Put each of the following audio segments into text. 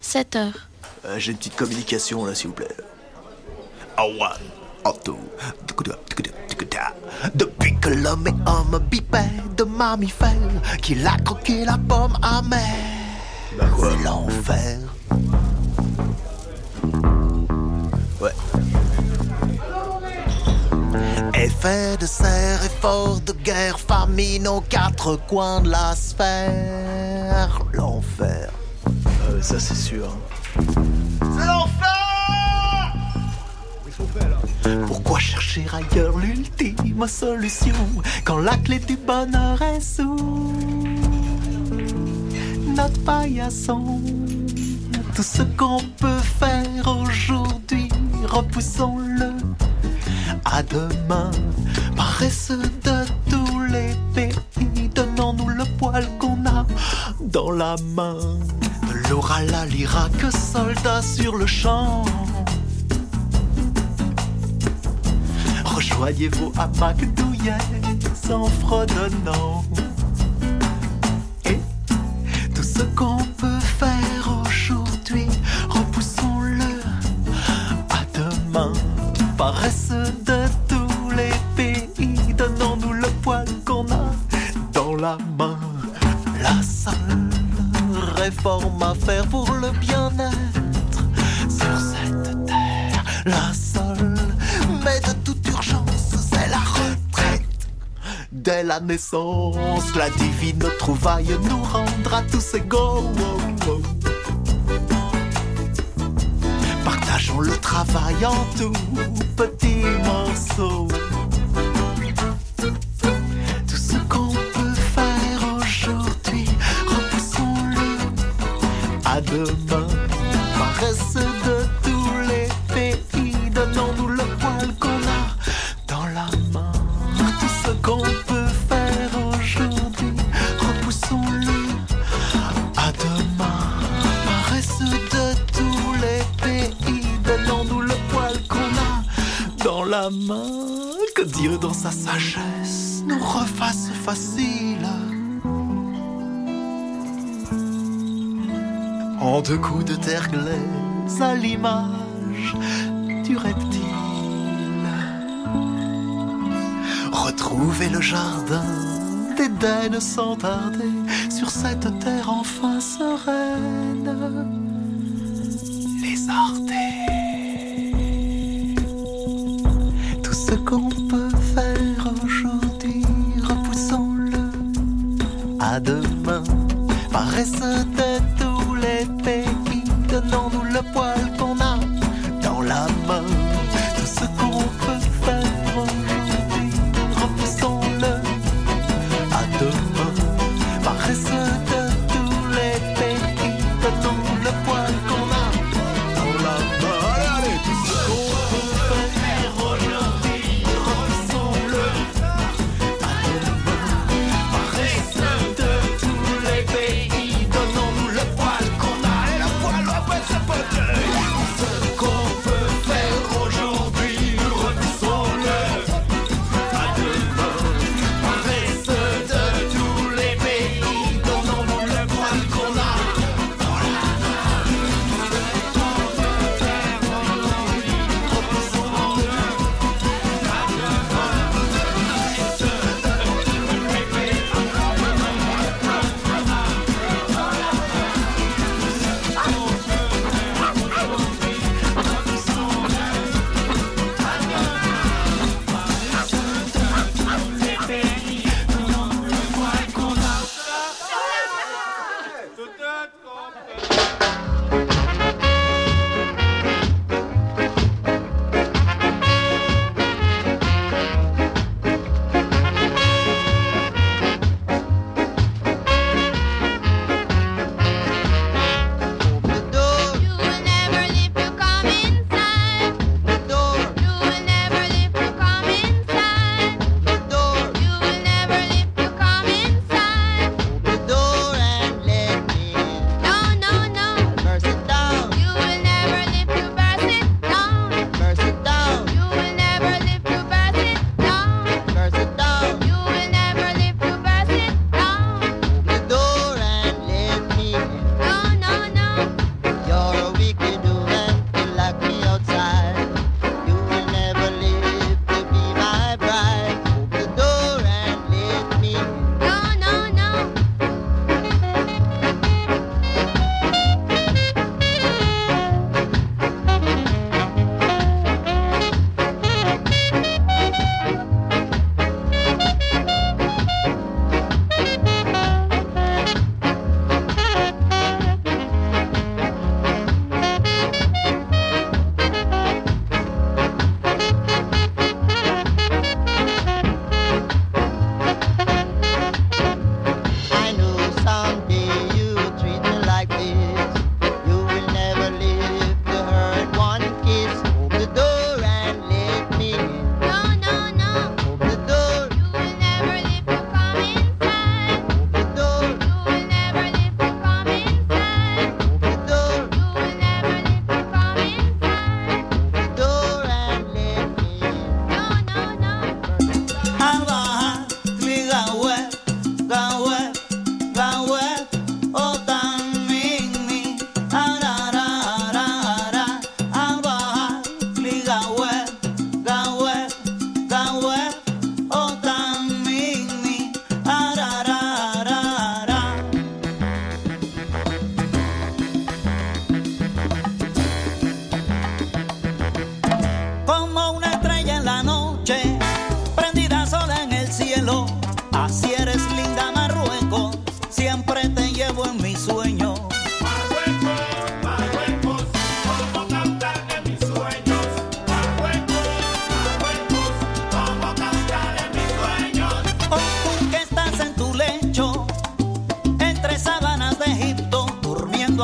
7h. J'ai une petite communication là, s'il vous plaît. One, two, depuis que l'homme est homme bipède mammifère, qu'il a croqué la pomme amère, c'est l'enfer. Ouais. Effet de serre, effort de guerre, famine aux quatre coins de la sphère, l'enfer. Ça c'est sûr. C'est l'enfer! Pourquoi chercher ailleurs l'ultime solution quand la clé du bonheur est sous notre paillasson? Tout ce qu'on peut faire aujourd'hui, repoussons-le à demain. Paresseux de tous les pays, donnons-nous le poil qu'on a dans la main. De l'oral à l'Irak, soldats sur le champ. Rejoignez vos hamacs douillets en fredonnant. Et tout ce qu'on peut faire aujourd'hui, repoussons-le à demain. Paresseux de tous les pays, donnons-nous le poil qu'on a dans la main. La seule réforme à faire pour le bien-être sur cette terre, la seule, mais de toute urgence, c'est la retraite. Dès la naissance, la divine trouvaille nous rendra tous égaux. Partageons le travail en tout petits morceaux. Tout ce qu'on peut faire aujourd'hui, repoussons-le à demain. Paresseux de tous les pays, donnons-nous le poil qu'on a dans la main. Tout ce qu'on peut faire aujourd'hui, repoussons-le à demain. Paresseux de tous les pays, donnons-nous le poil qu'on a dans la main. Que Dieu dans sa sagesse nous refasse facile en deux coups de terre glaise à l'image du reptile. Retrouver le jardin d'Éden sans tarder sur cette terre enfin sereine. Les Ardés. Tout ce qu'on peut faire aujourd'hui, repoussons-le à demain. Paresseux de tous les pays, donnons-nous le poil qu'on a dans la main. Tout ce qu'on peut faire aujourd'hui, repoussons-le à demain. Paresseux de tous les pays, donnons-nous le poil qu'on a dans la main. Allez, allez, tout ce qu'on peut faire aujourd'hui, repoussons-le à demain. Paresseux de tous les pays, donnons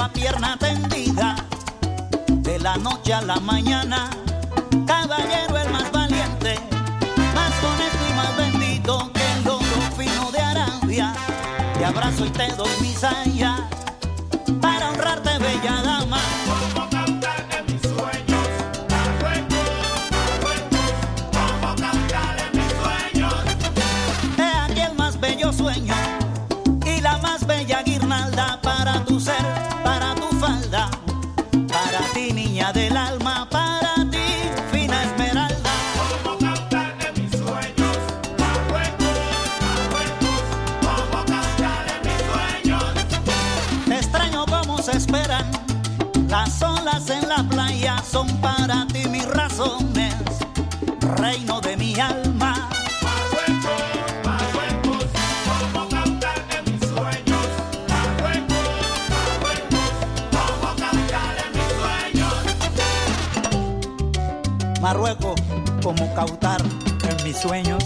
a pierna tendida, de la noche a la mañana, caballero el más valiente, más honesto y más bendito que el oro fino de Arabia. Te abrazo y te doy mi saya para honrarte, bella dama. Como cantar en mis sueños, Marruecos, Marruecos, como cantar en mis sueños. He aquí el más bello sueño y la más bella guirnalda para tu ser, para tu falda, para ti niña del alma, para ti fina esmeralda. Como cantar en mis sueños, Marruecos, Marruecos, como cantar en mis sueños. Te extraño como se esperan las olas en la playa, son para ti mis razones, reino de mi alma. Marruecos, Marruecos, como cantar en mis sueños. Marruecos, Marruecos, como cantar en mis sueños. Marruecos, como cautar en mis sueños.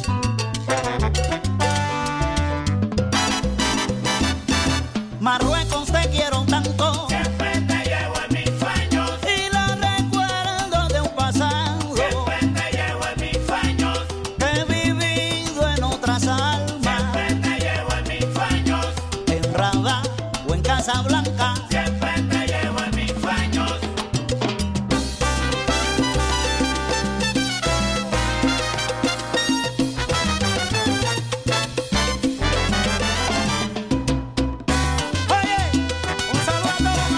Marruecos, te quiero tanto Siempre te llevo en mis sueños. y lo recuerdo de un pasado Siempre te llevo en mis sueños. que he vivido en otras almas, Siempre te llevo en mis sueños. en Rabat o en Casablanca. Siempre te llevo en mis sueños. Oye, un saludo a todos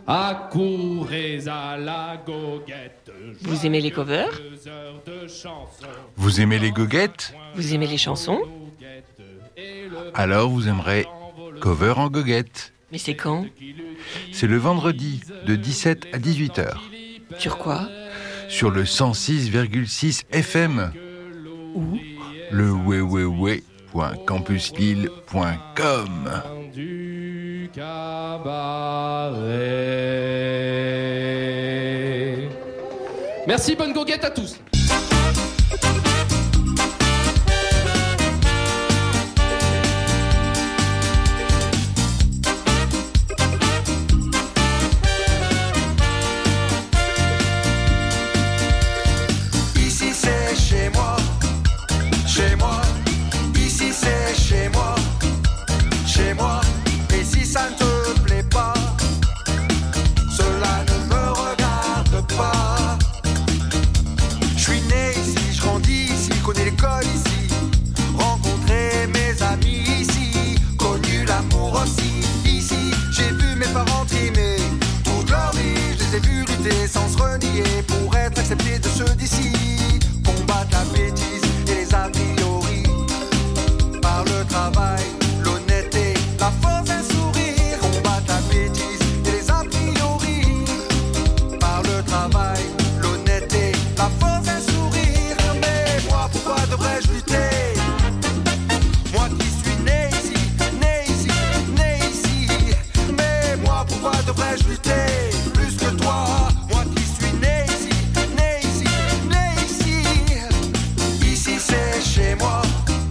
Accourez à la goguette. Vous aimez les covers ? Vous aimez les goguettes ? Vous aimez les chansons ? Alors vous aimerez Cover en goguette. Mais c'est quand ? C'est le vendredi de 17 à 18h Sur quoi ? sur le 106,6 FM. Où ? Le www.campuslille.com. Du cabaret. Merci, bonne goguette à tous. Ici c'est chez moi, ici c'est chez moi, et si ça ne te plaît pas, cela ne me regarde pas. Je suis né ici, je grandis ici, connais l'école ici, rencontré mes amis ici, connu l'amour aussi ici. J'ai vu mes parents trimer toute leur vie, je les ai vus lutter sans se renier pour être acceptés de ceux d'ici. Combattre la bêtise et les a priori par le travail, l'honnêteté, la force d'un sourire. Combattre la bêtise et les a priori par le travail, l'honnêteté, la force d'un sourire. Mais moi, pourquoi devrais-je lutter? Moi qui suis né ici, mais moi, pourquoi devrais-je lutter plus que toi? Moi qui suis né ici, ici c'est chez moi,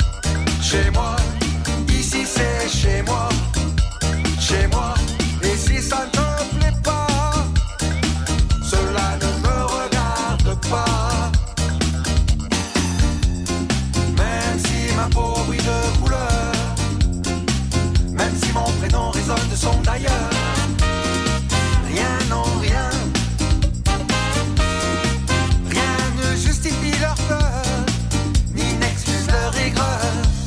ici c'est chez moi, et si ça ne te plaît pas, cela ne me regarde pas. Même si ma peau brille de couleur, même si mon prénom résonne de son d'ailleurs, rien, non rien, rien ne justifie leur peur, ni n'excuse leur aigreur.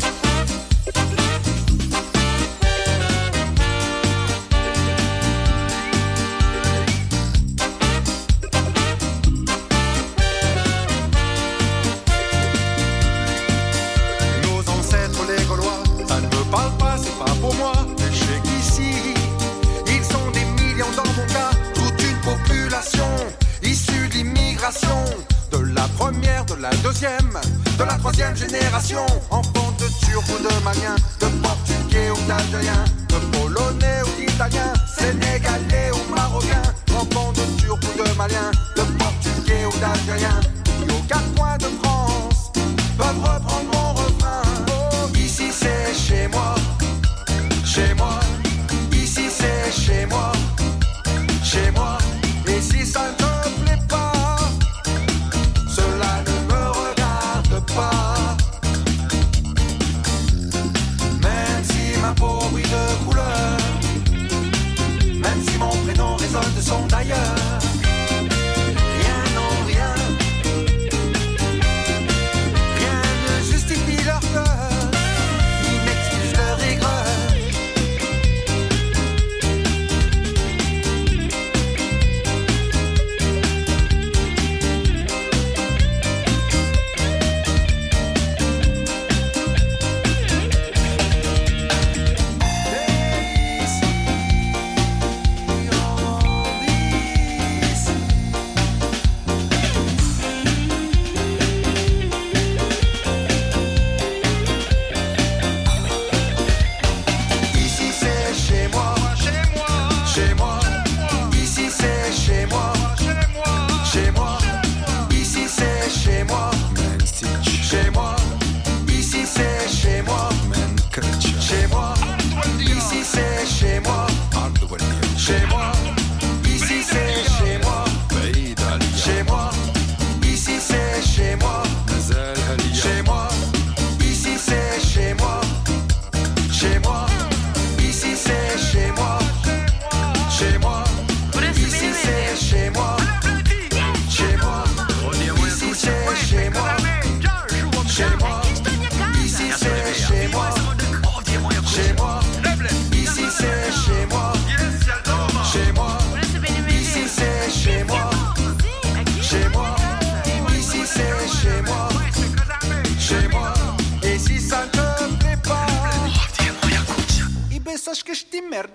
Nos ancêtres les Gaulois, ça ne me parle pas, c'est pas pour moi. Mais je sais qu'ici, ils sont des millions dans mon cas, toute une population issue de l'immigration, de la première, de la deuxième, de la troisième génération, enfants de Turcs ou de Maliens, de Portugais ou d'Algériens, de Polonais ou d'Italiens, Sénégalais ou Marocains, enfants de Turcs ou de Maliens, de Portugais ou d'Algériens, qui aux quatre coins de France peuvent reprendre mon refrain. Ici c'est chez moi, ici c'est chez moi, et si ça ne te plaît pas, cela ne me regarde pas. Même si ma peau brille de couleur, même si mon prénom résonne de son d'ailleurs, rien, non rien, rien ne justifie leur peur, ni n'excuse leur aigreur. Ici c'est chez moi, ici c'est chez moi, ici c'est chez moi, ici c'est chez moi, ici c'est chez moi, ici c'est chez moi, ici c'est chez moi, ici c'est chez moi, ici c'est chez moi, ici c'est chez moi, ici c'est chez moi, ici c'est chez moi, ici c'est chez moi, chez moi. sache que je t'emmerde.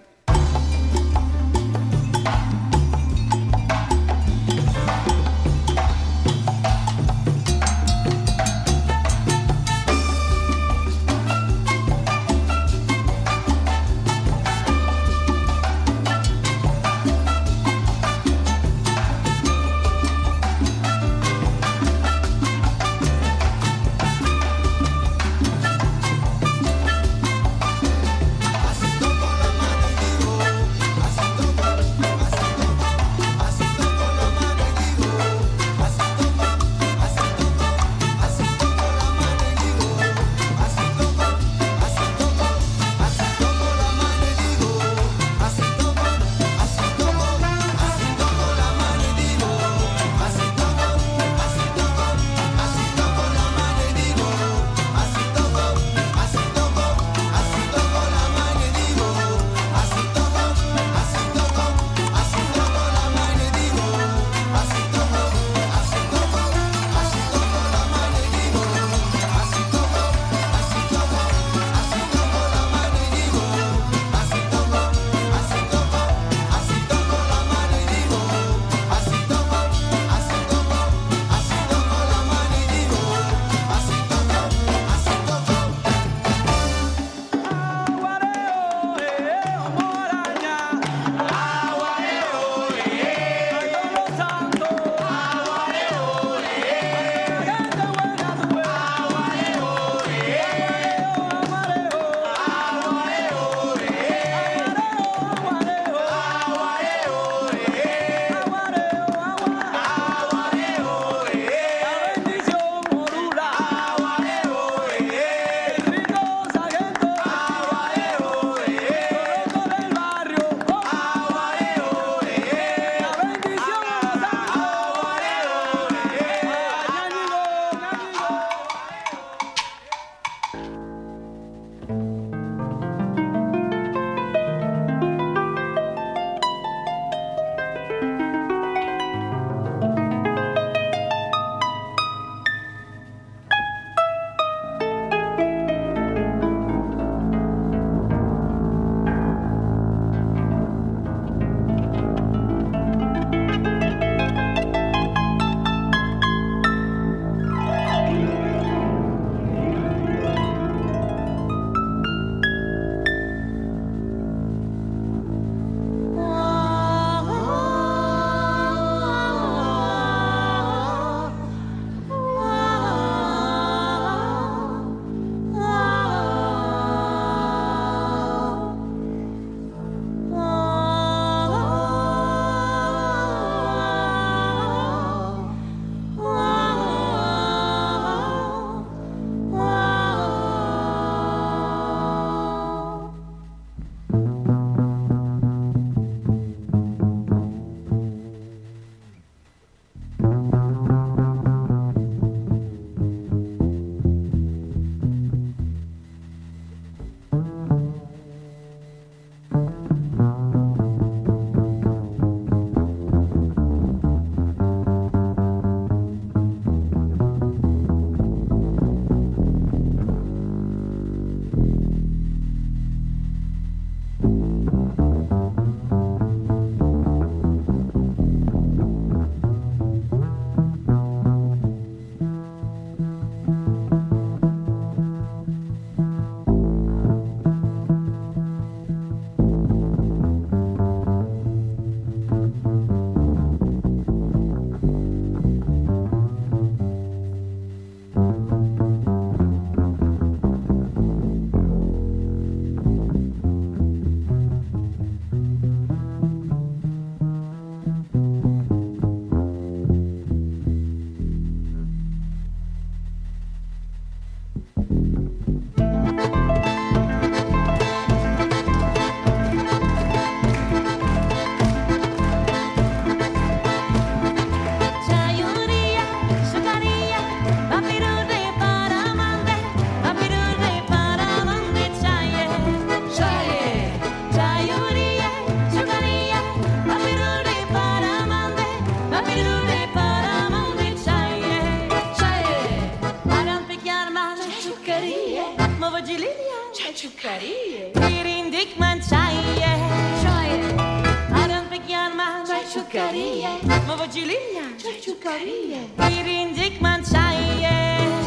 Ciuccarie, ma voggi linea, ciuccarie, Pirindik man chahiye, aram pe gyan man chachu kariye, mavajiliya chachu kariye, pirindik man chahiye.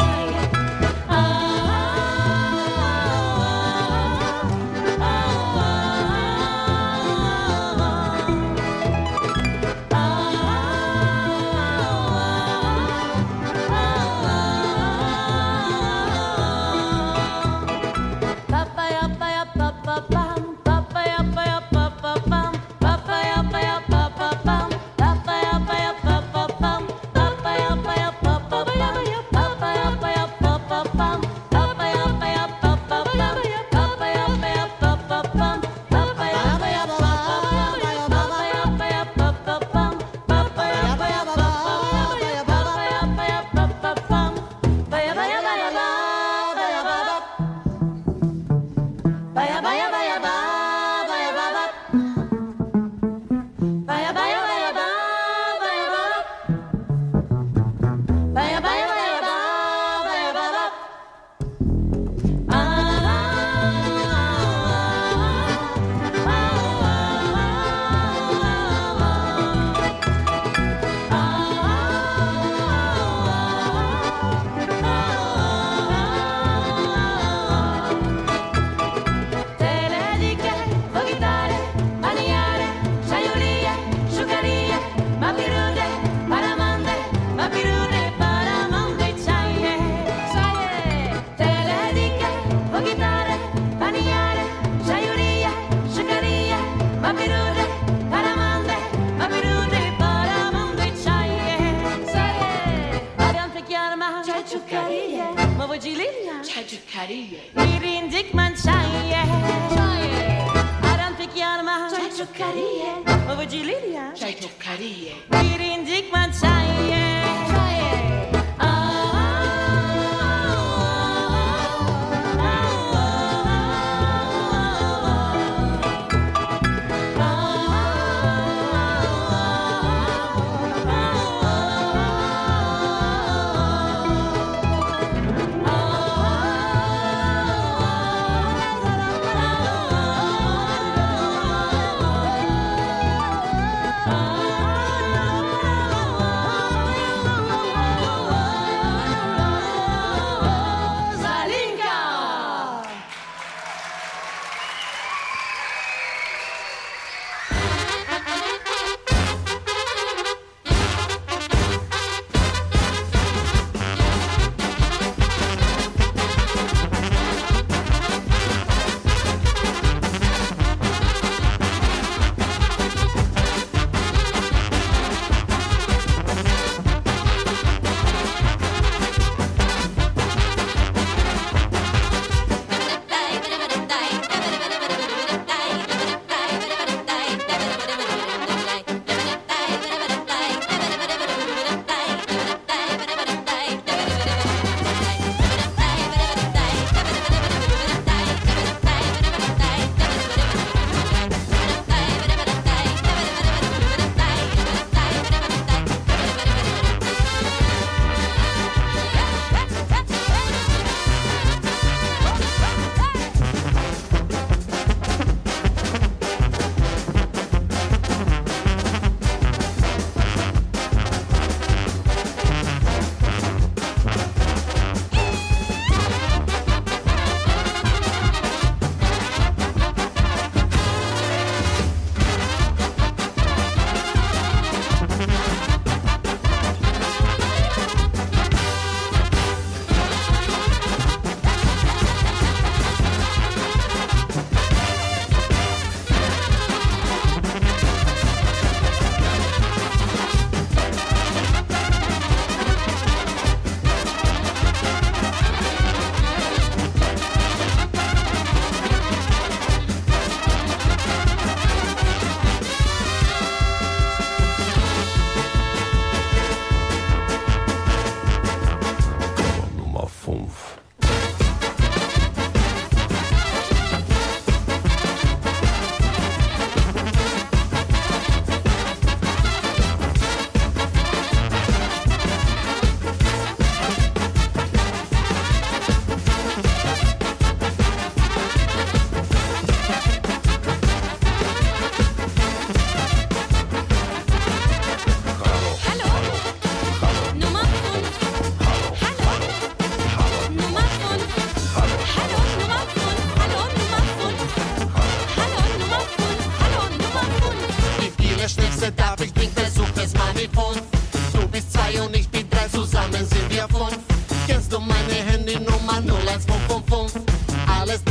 Pirindik man chahiye, aram pe gyan man chachu kariye, mavajiliya chachu kariye, pirindik man chahiye.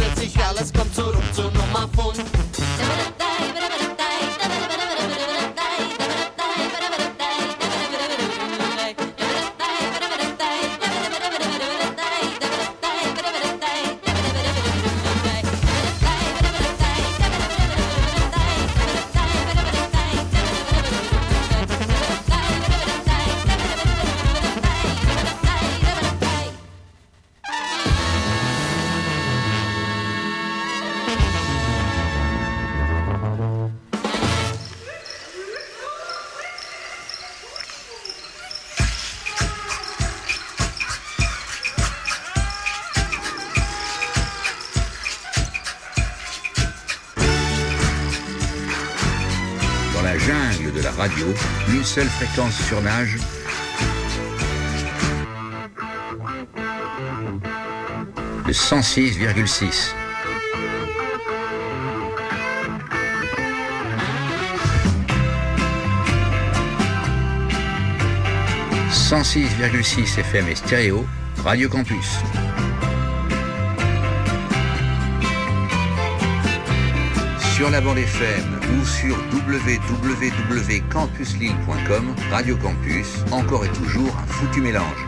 plötzlich alles kommt zurück zu Nummer 5. Radio, une seule fréquence surnage. Le 106,6. « 106,6 FM et stéréo, Radio Campus. Sur la bande FM ou sur www.campuslille.com, Radio Campus, encore et toujours un foutu mélange.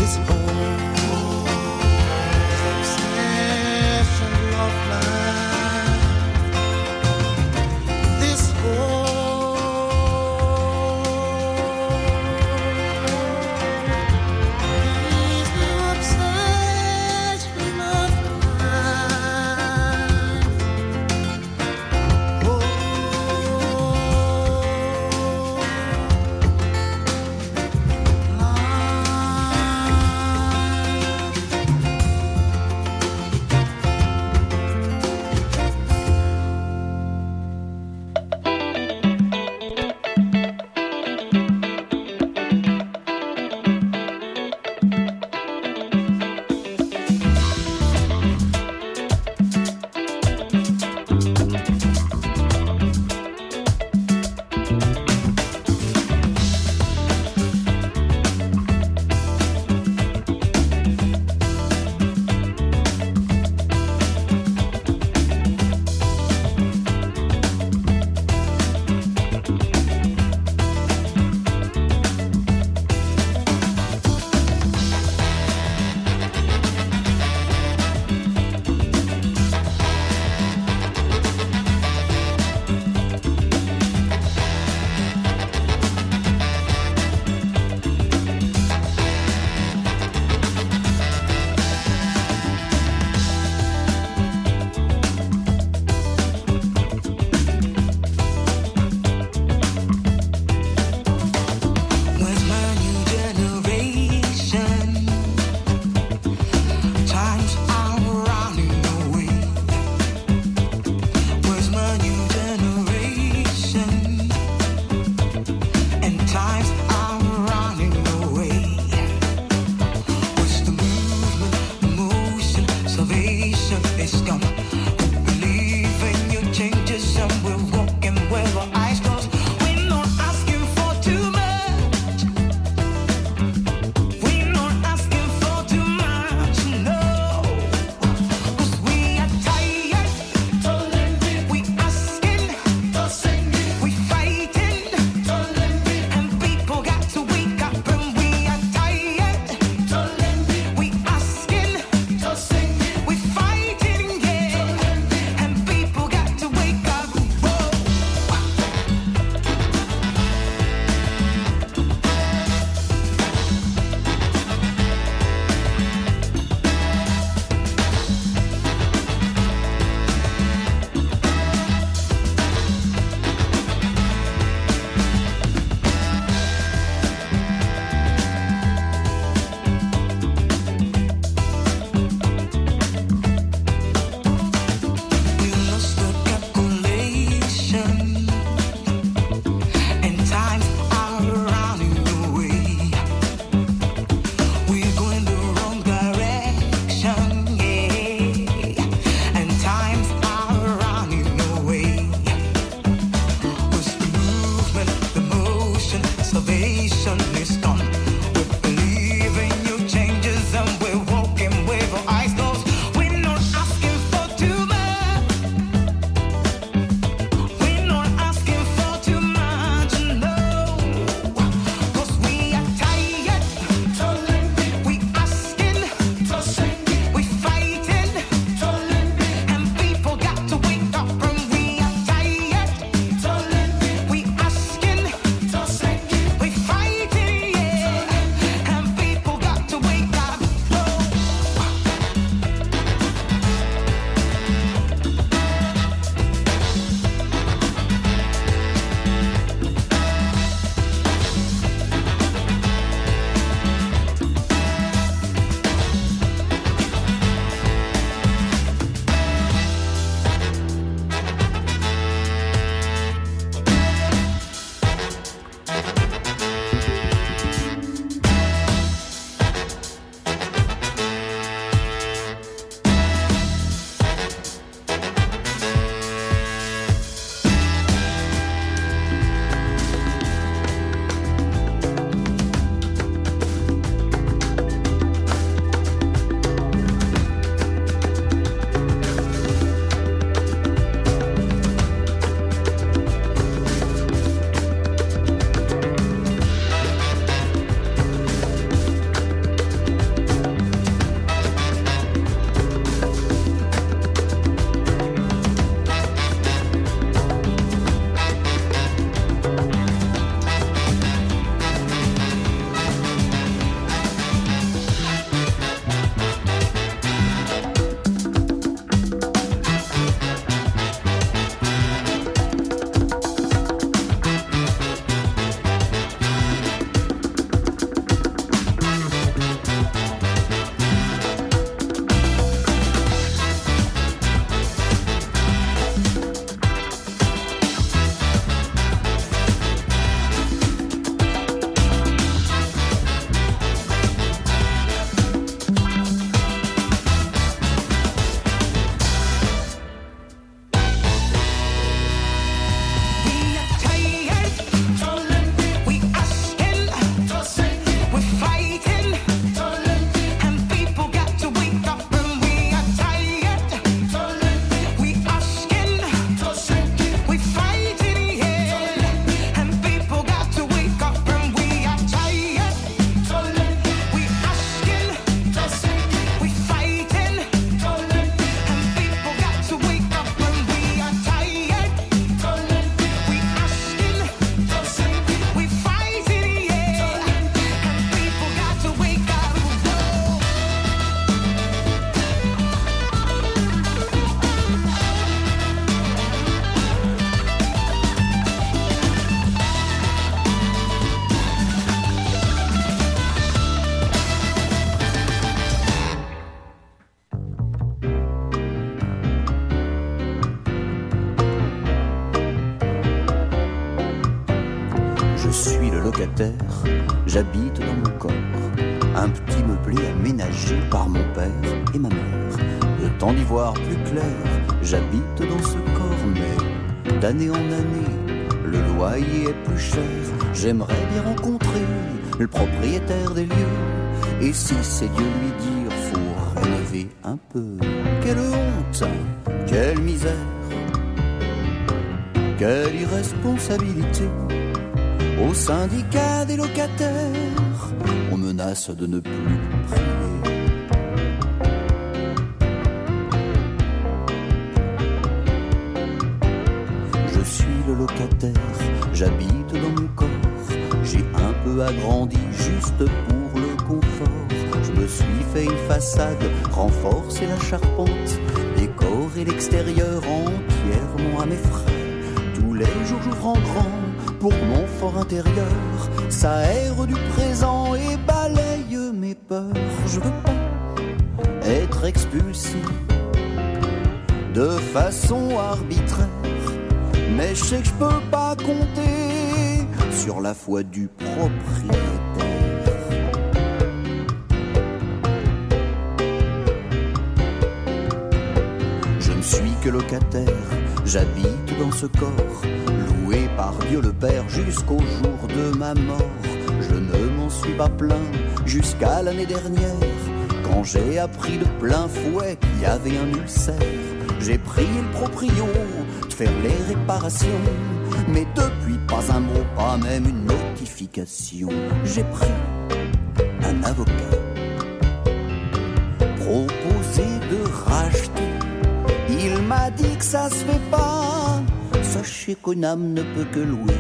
this whole obsession of mine, this locataire, j'habite dans mon corps. Un petit meublé aménagé par mon père et ma mère. Le temps d'y voir plus clair, j'habite dans ce corps, mais d'année en année, le loyer est plus cher. J'aimerais bien rencontrer le propriétaire des lieux. Et si c'est Dieu lui dire, faut rénover un peu. Quelle honte, quelle misère, quelle irresponsabilité. Au syndicat des locataires, on menace de ne plus prier. Je suis le locataire, j'habite dans mon corps. J'ai un peu agrandi juste pour le confort. Je me suis fait une façade, renforcer la charpente, décorer l'extérieur entièrement à mes frais. Tous les jours j'ouvre en grand pour mon fort intérieur. Ça aère du présent et balaye mes peurs. Je veux pas être expulsé de façon arbitraire, mais je sais que je peux pas compter sur la foi du propriétaire. Je ne suis que locataire, j'habite dans ce corps, loué par Dieu le Père jusqu'au jour de ma mort. Je ne m'en suis pas plaint jusqu'à l'année dernière, quand j'ai appris de plein fouet qu'il y avait un ulcère. J'ai prié le proprio de faire les réparations, mais depuis pas un mot, pas même une notification. J'ai pris un avocat, proposé de racheter. Il m'a dit que ça se fait pas, sachez qu'une âme ne peut que louer.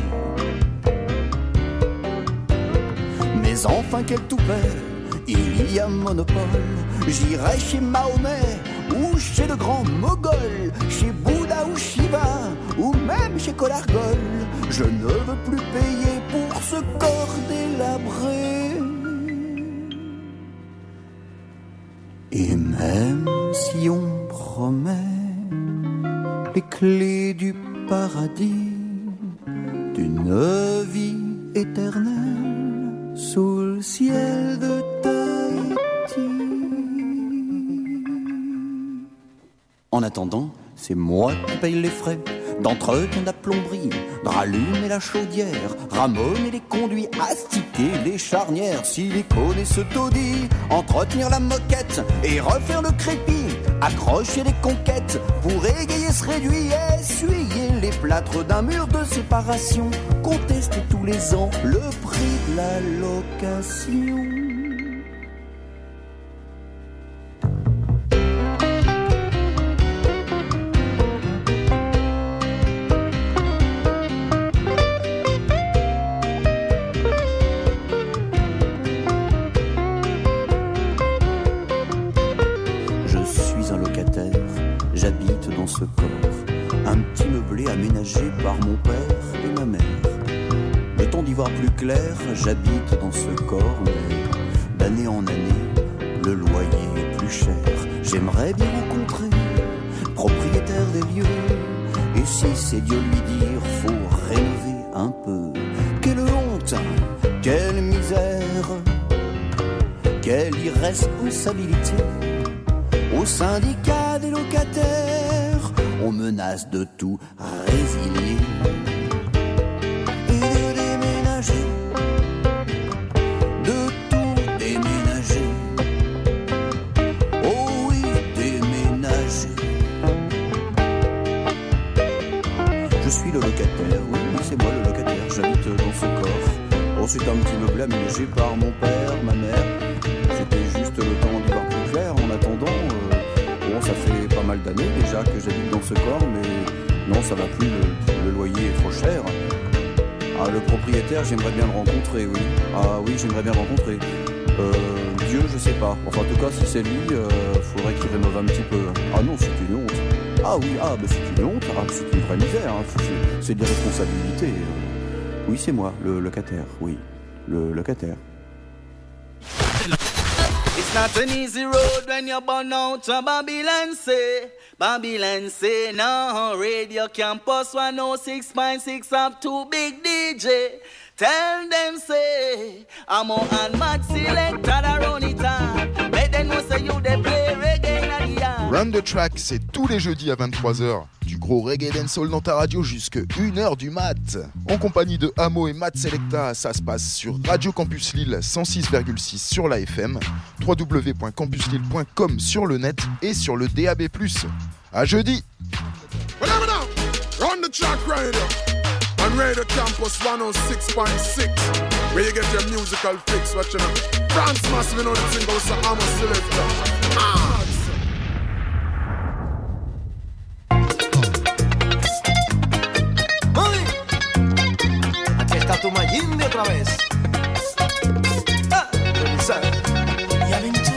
Mais enfin quel toupet, il y a monopole. J'irai chez Mahomet ou chez le grand Mogol, chez Bouddha ou Shiva, ou même chez Colargol. Je ne veux plus payer pour ce corps délabré. Et même si on promet les clés du paradis, d'une vie éternelle sous le ciel de Tahiti. En attendant, c'est moi qui paye les frais d'entretien de la plomberie, de rallumer la chaudière, ramoner les conduits, astiquer les charnières, siliconer ce taudis, entretenir la moquette et refaire le crépi, accrocher les conquêtes pour égayer ce réduit, essuyer les plâtres d'un mur de séparation, contester tous les ans le prix de la location. Ce corps, un petit meublé aménagé par mon père et ma mère. Le temps d'y voir plus clair, j'habite dans ce corps, mais d'année en année, le loyer est plus cher. J'aimerais bien rencontrer le propriétaire des lieux, et si c'est Dieu lui dire, faut rénover un peu. Quelle honte, quelle misère, quelle irresponsabilité. Au syndicat des locataires, on menace de tout résilier et de déménager, de tout déménager. Oh oui, déménager. Je suis le locataire, oui, c'est moi le locataire, j'habite dans ce corps. Oh, c'est un petit meublé aménagé par mon père, ma mère. C'était juste le temps d'y voir plus clair en attendant. Bon, ça fait pas mal d'années déjà que j'habite dans ce corps, mais non, ça va plus, le loyer est trop cher. Ah, le propriétaire, j'aimerais bien le rencontrer, oui. Ah oui, j'aimerais bien le rencontrer. Dieu, je sais pas. Enfin, en tout cas, si c'est lui, faudrait qu'il rénove un petit peu. Ah non, c'est une honte. Ah oui, bah c'est une honte. Ah, c'est une vraie misère. Hein. C'est des responsabilités. Oui, c'est moi, le locataire. Oui, le locataire. It's not an easy road when you're born out to Babylon say no. Radio Campus 106.6 up to Big DJ. Tell them say I'm on and mad selector around it. Let them know say you they play reggae in the yard. Run the Track, c'est tous les jeudis à 23h. Du gros reggae dancehall dans ta radio jusque 1h du mat. En compagnie de Amo et Matt Selecta, ça se passe sur Radio Campus Lille 106,6 sur la FM, www.campuslille.com sur le net et sur le DAB+. À jeudi. Run the Track Radio on Radio Campus 106.6, where you get your musical fix. Watch it out. France must be know the thing goes to Amo Selecta. Aquí está tu Mayín de otra vez. Y aventura.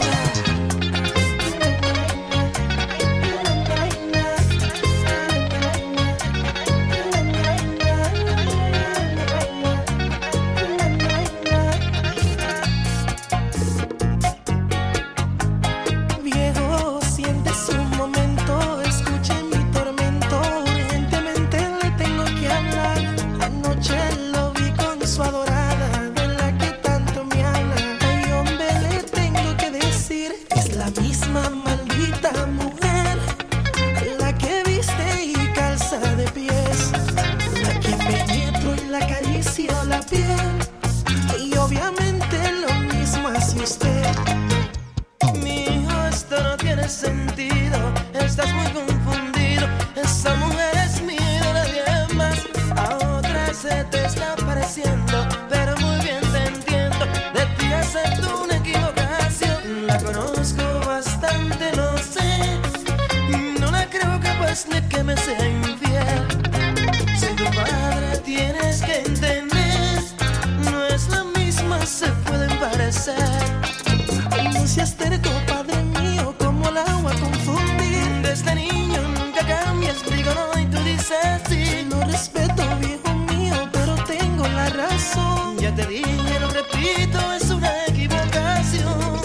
Viejo, sientes un momento, escuche mi tormento. Urgentemente le tengo que hablar. Anoche lo vi con su adorada, de la que tanto me habla. Ay, hombre, le tengo que decir, es la misma maldita mujer, la que viste y calza de pies, la que penetro y la acaricio la piel. Y obviamente lo mismo hace usted. Mi hijo, esto no tiene sentido. Estás muy confundido. Esa mujer es mía, nadie más. A otra se te está pareciendo, pero muy bien te entiendo. De ti acepto una equivocación. La conozco bastante, lo sé. No la creo capaz de que me sea infiel. Soy tu padre, tienes que entender. No es la misma, se pueden parecer. No seas terco, padre mío, como el agua confundir. Desde niño nunca cambias, digo no y tú dices sí. No respeto, viejo mío, pero tengo la razón. Ya te dije, lo repito, es una equivocación.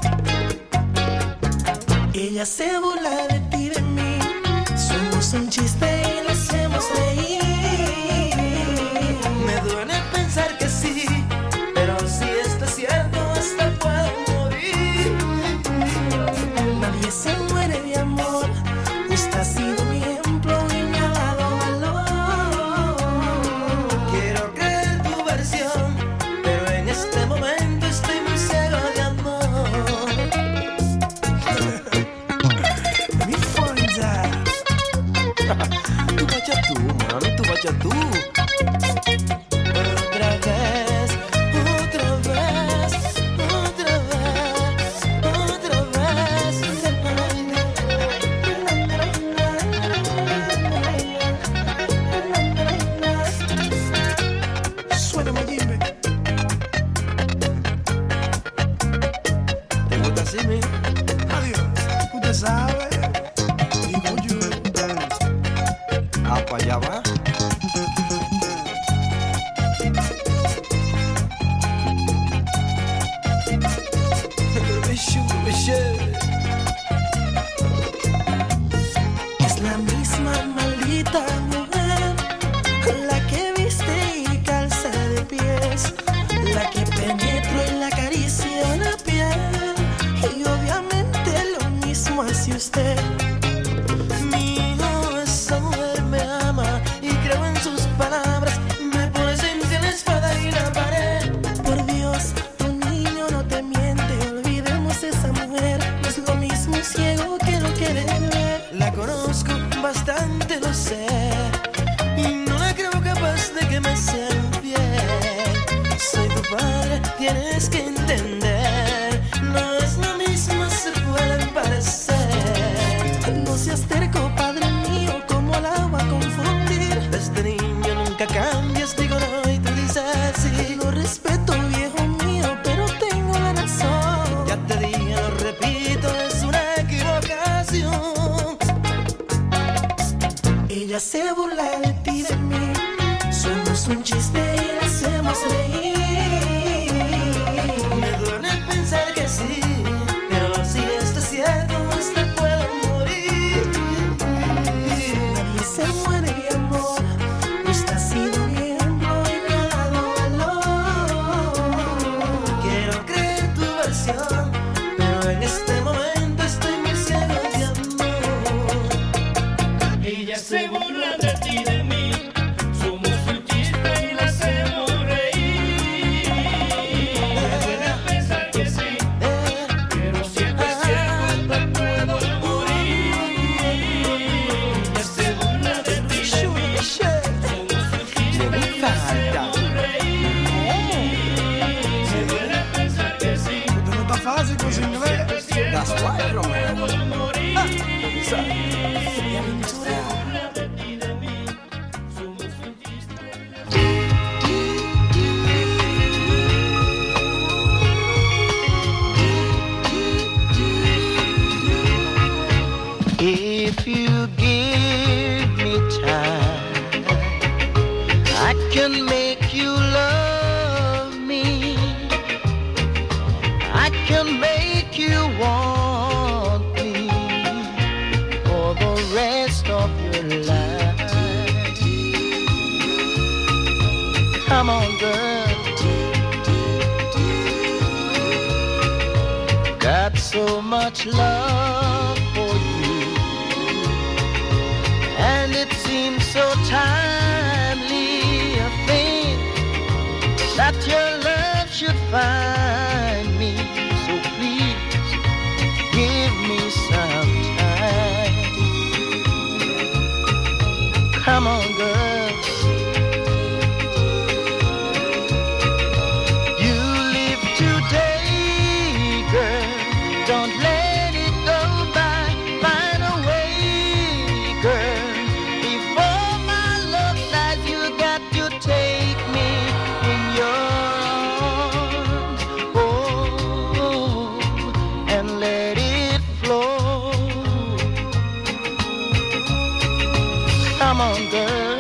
Ella se burla de ti y de mí. Somos un chiste y le hacemos reír. Me duele pensar que sí, pero si esto es cierto, hasta puedo morir. Nadie se muere de amor. Usted ha sido mi ejemplo y me ha dado valor. Quiero creer tu versión, pero en este momento estoy muy ciego de amor. Mi fonda. Tú vaya tú, mami, tú vaya tú. Otra vez, otra vez, otra vez, otra vez. Suena Mayimbe. ¿Te gusta así, mi? Adiós. Usted sabe. Digo yo. Ah, para allá va. Es la misma maldita mujer, la que viste y calza de pies, la que penetro y la acaricio la piel. Y obviamente lo mismo hace usted. Mi hijo, esa mujer me ama y creo en sus palabras. Me pones entre la espada y la pared. Por Dios, tu niño no te miente. Olvidemos esa mujer, no es lo mismo ciego que no quiere ver. La conozco bastante, lo sé, y no la creo capaz de que me sea infiel. Soy tu padre, tienes que entender. No es la misma, se pueden parecer. No seas terco, padre mío, como el agua confundir. Desde niño nunca cambias, digo no y tú dices sí. Lo respeto, viejo mío, pero tengo la razón. Ya te dije, lo repito, es una equivocación. Ella se burla de ti y de mí. Somos un chiste y le hacemos reír. Me duele pensar que sí, pero si esto es cierto, hasta puedo morir. Nadie se muere de amor. Usted ha sido mi ejemplo y me ha dado valor. En este momento estoy muy ciego de amor. Ella se burla de ti y de mí. Somos un chiste y la hacemos reír. Me puede pensar que sí, pero si esto es cierto te puedo morir. Ella se burla de ti y de mí. Somos un chiste y la hacemos reír. Me puede pensar que sí. Tutto non sta facile così, non è? Da Spyro, If you give me time, I can make you love me. I can make you want me for the rest of your life. Come on, girl. Got so much love for you, and it seems so timely a thing that your love should find me. So please give me some time. Come on, girl. You live today, girl. Don't let it go by. Find a way, girl. Before my love dies, you got to take me in your arms. Oh, and let it flow. Come on, girl.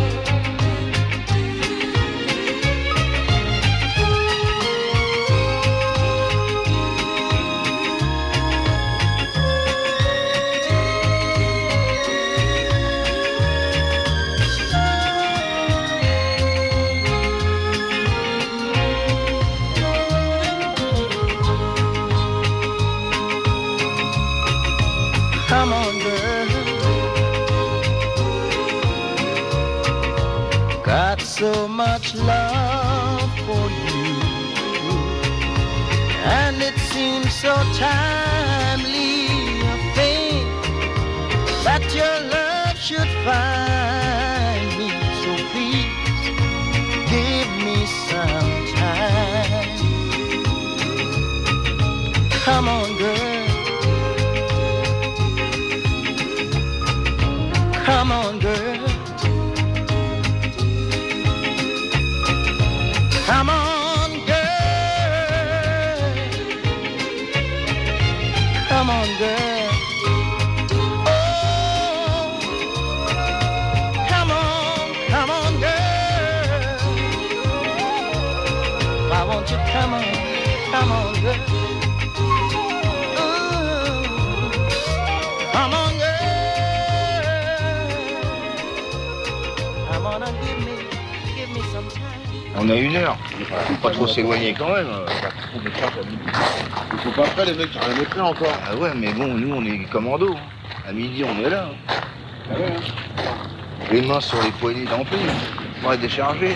Come on, girl. Got so much love for you, and it seems so timely a thing that your love should find me. So please give me some time. Come on, girl. Come on, girl. Come on, girl. Come on, girl. Oh, come on, girl. Why won't you come on, girl? Come on, girl. Give me some time. On a 1 heure. Faut pas trop s'éloigner quand même. Il faut pas faire les mecs qui rien fait encore. Ah ouais, mais bon, nous on est commando. À midi on est là. Ah ouais, Les mains sur les poignées d'ampli. On va décharger.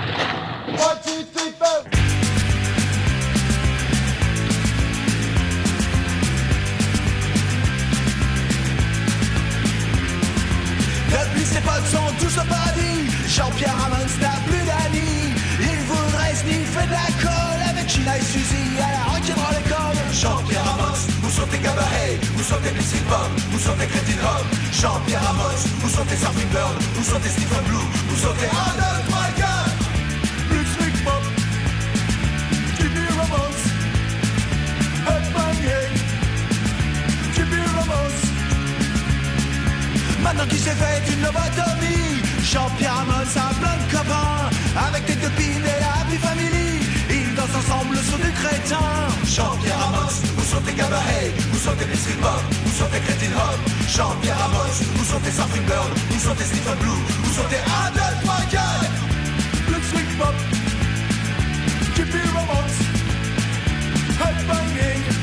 Depuis ses potes sont tous au paradis. Jean-Pierre Ramons n'a plus d'amis. Il voudrait sniffer de la colle avec China et Suzy à la rock'n'roll école. Jean-Pierre Ramos, où sont tes cabarets? Où sont tes Blissing Bomb? Où sont tes Crétine Rob? Jean-Pierre Ramos, où sont tes Surfing Bird? Où sont tes Stephen Blue? Où sont tes Arnold Dragon? Blissing Bomb, Jimmy Ramos, Headbanging, Jimmy Ramos. Maintenant qu'il s'est fait une lobotomie, Jean-Pierre Ramos a plein de copains. Avec des copines et la Happy Family, ils dansent ensemble sur du crétin. Jean-Pierre Ramos, où sont tes cabarets? Où sont tes Blissing Bob? Où sont tes Crétine Rob? Jean-Pierre Ramos, où sont tes Surfing Bird? Où sont tes Stephen Blue? Où sont tes Adult Dragon? Blissing Bob, Jimmy Ramos, Headbanging,